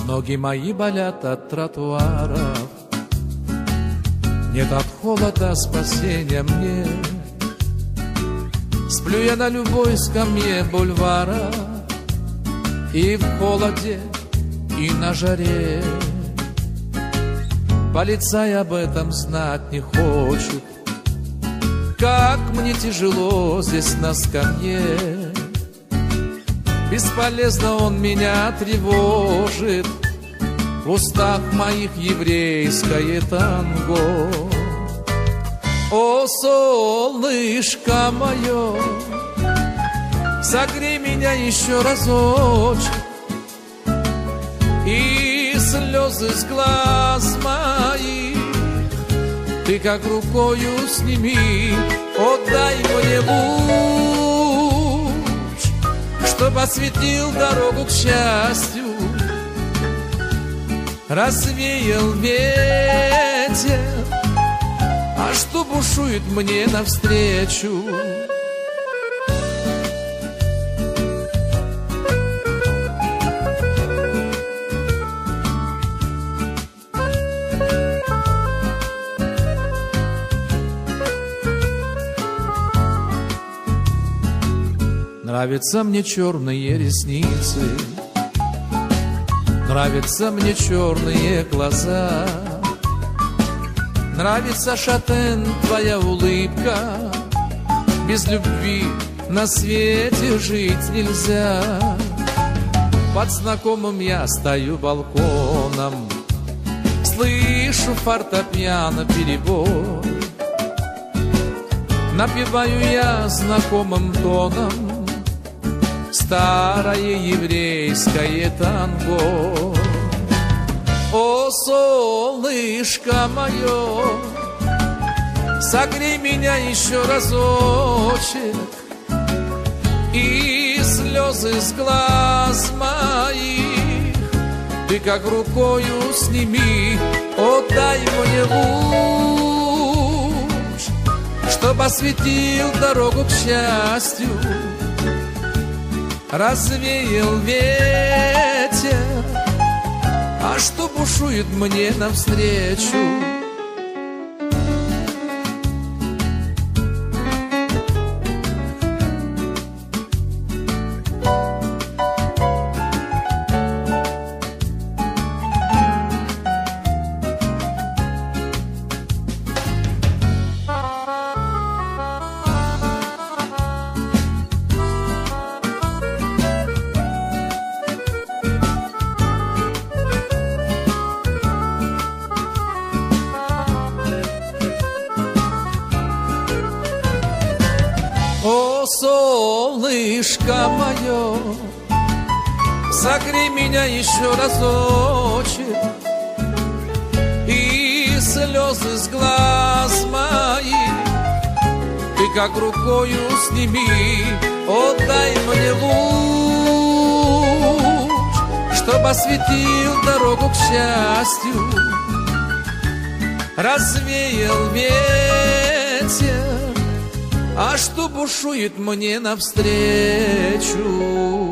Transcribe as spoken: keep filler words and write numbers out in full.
Ноги мои болят от тротуаров, нет от холода спасения мне. Сплю я на любой скамье бульвара, и в холоде, и на жаре. Полицай об этом знать не хочет, как мне тяжело здесь на скамье. Бесполезно он меня тревожит, в устах моих еврейское танго. О, солнышко мое, согрей меня еще разочек, и слезы с глаз моих ты как рукою сними. О, дай мне луч, чтоб осветил дорогу к счастью, развеял ветер, а что бушует мне навстречу. Нравятся мне черные ресницы, нравятся мне черные глаза, нравится, шатен, твоя улыбка. Без любви на свете жить нельзя. Под знакомым я стою балконом, слышу фортепиано перебор. Напеваю я знакомым тоном старое еврейское танго. О, солнышко мое, согрей меня еще разочек, и слезы с глаз моих ты как рукою сними. О, дай мне луч, чтоб осветил дорогу к счастью, развеял ветер, а что бушует мне навстречу. О, солнышко мое, согрей меня еще разочек, и слезы с глаз моих ты как рукою сними. О, дай мне луч, чтоб осветил дорогу к счастью, развеял ветер, а что бушует мне навстречу.